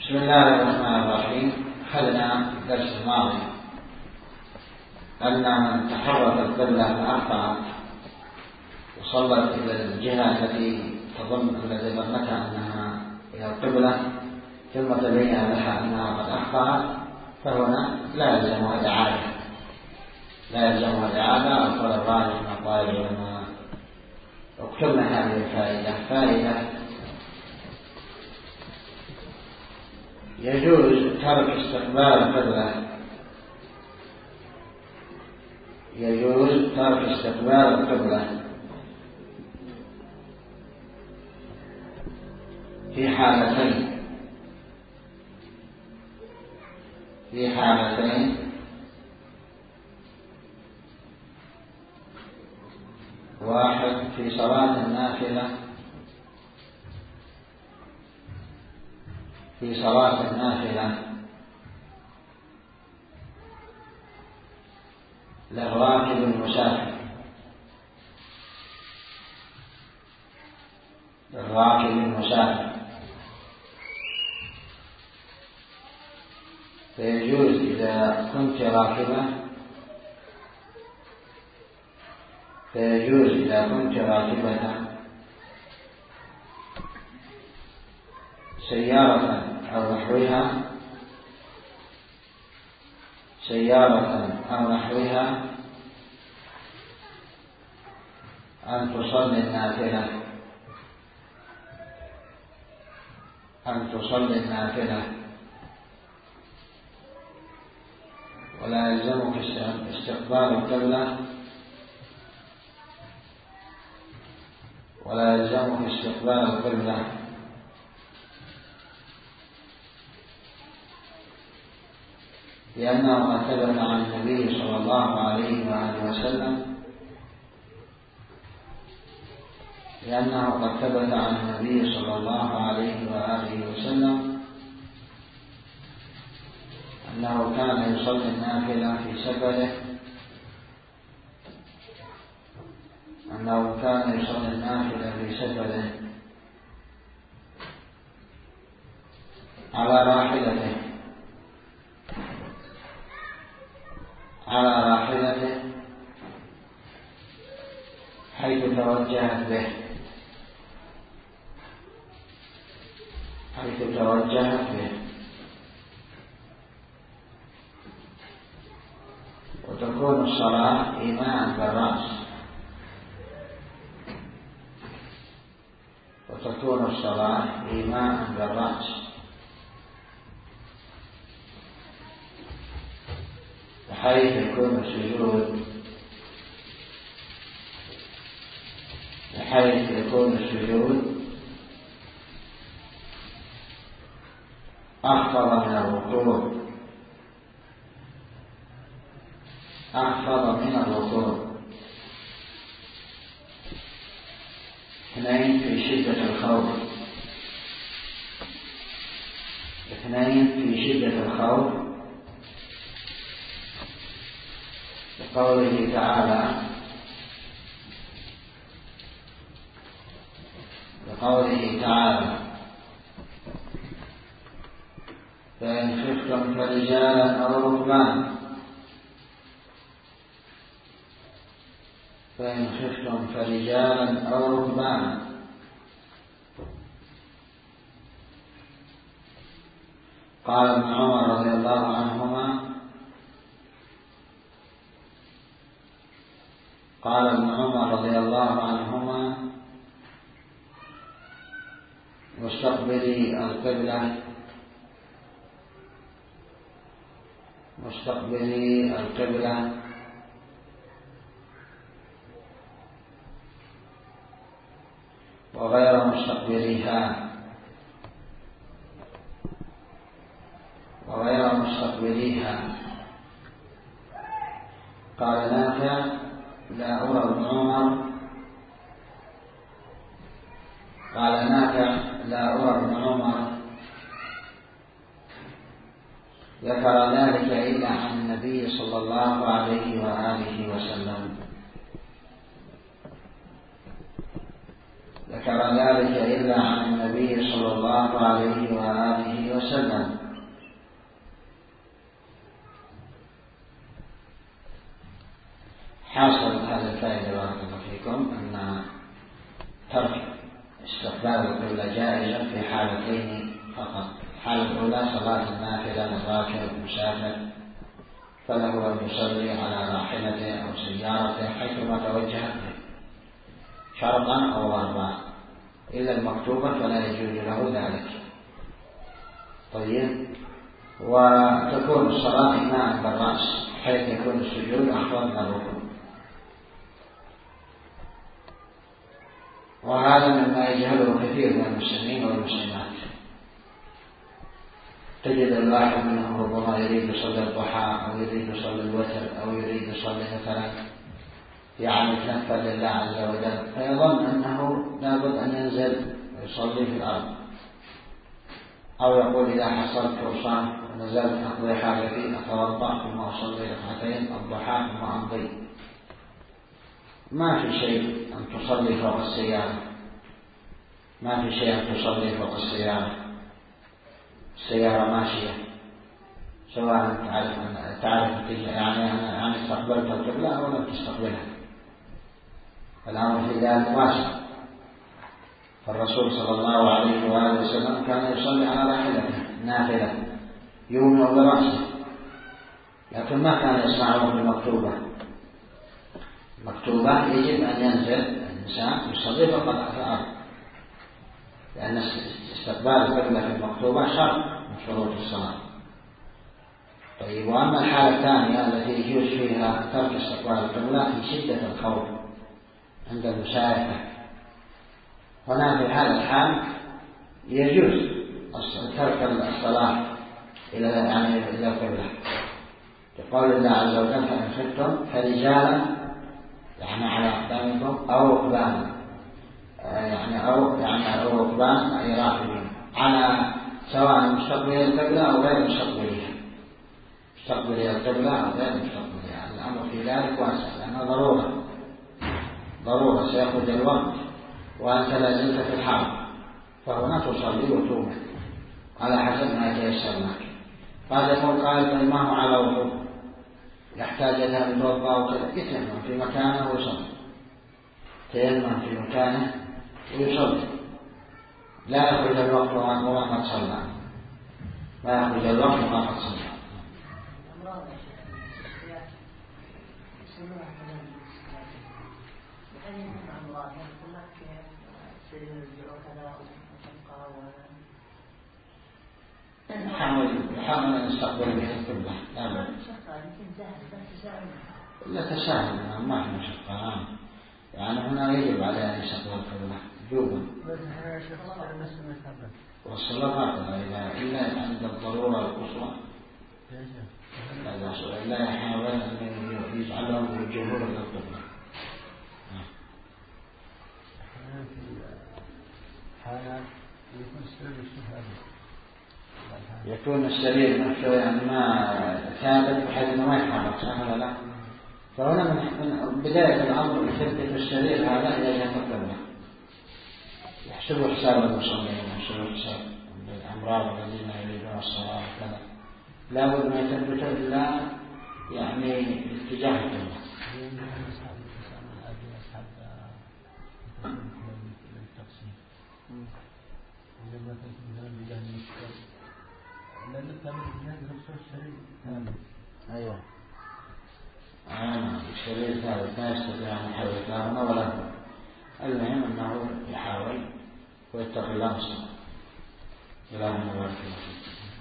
بسم الله الرحمن الرحيم. أخذنا في الدرس الماضي أن من تحرك القبلة فأخطأت وصلت إلى الجهة التي التي ظنتها أنها إلى القبلة ثم تبين لها أنها قد أخطأت، فهنا لا يلزمها الإعادة. القول الراجح من أقوال العلماء. اكتبنا هذه الفائدة يجوز ترك استقبال القبلة في حالتين. واحد في صلاة النافلة للراكب المسافر، فيجوز إذا كنت راكبة سيارة أو نحوها أن تصلي النافلة، ولا يلزمك استقبال القبلة لأنه قد ثبت عن النبي صلى الله عليه وآله وسلم أنه كان يصلي النافلة في سفره على راحلته حيث توجهت به، وتكون الصلاة إيماء بالرأس، بحيث يكون السجود أخفض من الركوع. اثنين في شدة الخوف لقوله تعالى فإن خفتم فرجالا أو ركبانا. قال ابن عمر رضي الله عنهما مستقبلي القبلة وغير مستقبليها. قال نافع لا أرى ابن عمر ذكر ذلك إلا عن النبي صلى الله عليه وآله وسلم. ذكر ذلك إلا عن النبي صلى الله عليه وآله وسلم. حاصل هذا الفائدة بارك الله فيكم أن ترك استقبال القبلة جائزا في حالتين فقط. الحالة الأولى صلاة النافلة للراكب المسافر، فله أن يصلي على راحلته أو سيارته حيثما توجهت به شرقا أو غربا، إلا المكتوبة فلا يجوز له ذلك. طيب، وتكون الصلاة إيماء بالرأس حيث يكون السجود أخفض من الركوع، وهذا مما يجهله كثير من المسلمين والمسلمات. تجد الواحد منهم ربما يريد يصلي الضحى أو يريد يصلي الوتر أو يريد يصلي مثلا يتنفل لله عز وجل، فيظن أنه لابد أن ينزل ويصلي في الأرض، أو يقول إذا حصلت فرصة ونزلت أقضي حاجتي أتوضأ ثم أصلي ركعتين الضحى ثم أمضي. ما في شيء أن تصلي فوق السيارة، ما في شيء أن تصلي فوق السيارة. السيارة ماشية، سواء تعرف يعني استقبلت القبلة أو لم تستقبلها، الأمر في ذلك واسع. فالرسول صلى الله عليه وآله وسلم كان يصلي على راحلته نافلة يومئ برأسه، لكن ما كان يصنعه بالمكتوبة. مكتوبة يجب أن ينزل الإنسان يصلي فقط على الأرض، لأن استقبال القبلة في المكتوبة شرط من شروط الصلاة. طيب، وأما الحالة الثانية التي يجوز فيها ترك استقبال القبلة في شدة الخوف عند المشايخة، هنا في هذا الحال يجوز ترك الصلاة إلى القبلة، يقول الله عز وجل فإن خفتم فرجالا على أقدامكم أو ركبانا أو ركبان أي راكبين، على سواء مستقبلي القبلة أو غير مستقبليها، مستقبلي القبلة أو غير مستقبليها. الأمر في ذلك واسع، لأنه ضرورة سيأخذ الوقت وأنت لازلت في الحرم، فهنا تصلي وتومئ على حسب ما يتيسر لك. قد يقول قائل ما هو على وضوء يحتاج إلى أن يتوضأ وكذا، يتيمم في مكانه ويصلي، تيمم في مكانه ويصلي، لا يخرج الوقت وما قد صلى، لا يخرج الوقت وما قد صلى. يحاول أن يستقبل به القبلة، لا تساهل، ما في مشقة، هنا يجب عليه أن يستقبل القبلة وجوبا، والصلاة هكذا إلا عند الضرورة القصوى، لا يحاول أن يجعلهم بالجهور للقبلة. يكون السرير نفسه ما ثابت بحيث أنه ما يتحرك، صح ولا لا؟ فهنا من بداية الأمر يثبت السرير هذا إلى جهة القبلة، يحسبوا حساب المصلين، يحسبوا حساب الأمراض الذين يريدون الصلاة وكذا، لا بد ما يثبت إلا اتجاه القبلة. أيوة، الشرير ثابت لا يستطيع أن يحرك لا هنا ولا هنا، المهم أنه يحاول ويتقي الله مستقبل. إلهنا بارك الله فيك.